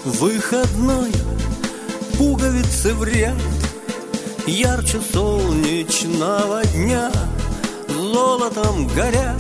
Выходной, пуговицы в ряд, ярче солнечного дня, золотом горят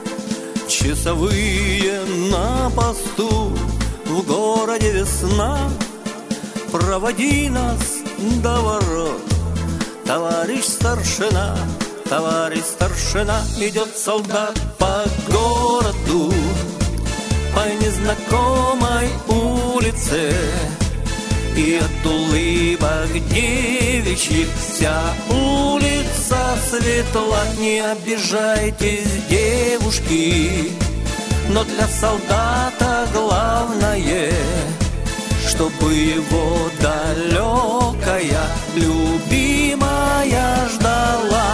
часовые на посту. В городе весна, проводи нас до ворот, товарищ старшина. Товарищ старшина, идет солдат по городу, по незнакомой улице, и от улыбок девичьих вся улица светла. Не обижайтесь, девушки, но для солдата главное, чтобы его далекая любимая ждала.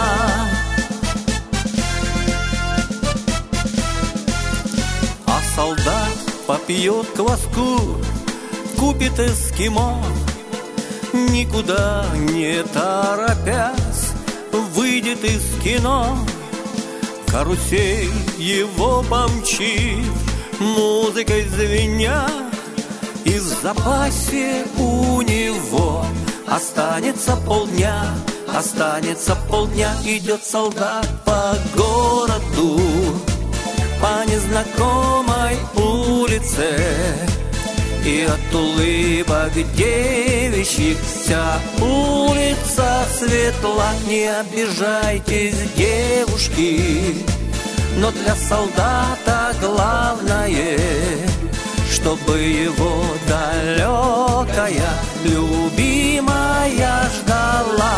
А солдат попьет кваску, купит эскимо, никуда не торопясь выйдет из кино. Карусель его помчит, музыкой звеня, и в запасе у него останется полдня. Останется полдня, идет солдат по городу, по незнакомой улице, и от улыбок девичьих вся улица светла. Не обижайтесь, девушки, но для солдата главное, чтобы его далекая любимая ждала.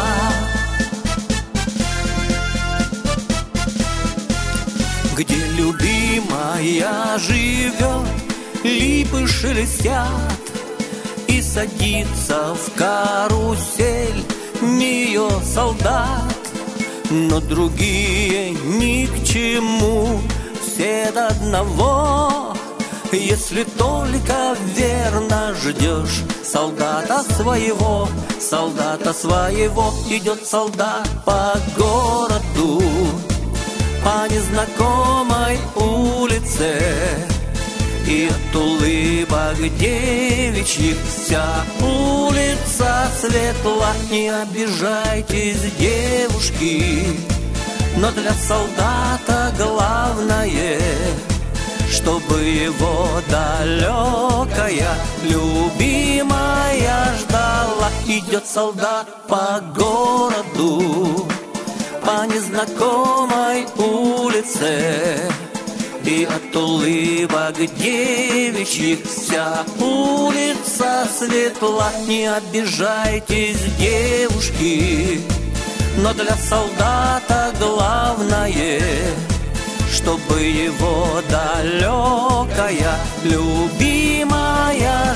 Где любимая живет, липы шелестят, и садится в карусель нее солдат. Но другие ни к чему, все до одного, если только верно ждешь солдата своего. Солдата своего, идет солдат по городу, по незнакомой улице, и от улыбок девичьих вся улица светла. Не обижайтесь, девушки, но для солдата главное, чтобы его далекая любимая ждала. Идет солдат по городу, по незнакомой улице, и от улыбок девичьих вся улица светла. Не обижайтесь, девушки, но для солдата главное, чтобы его далекая любимая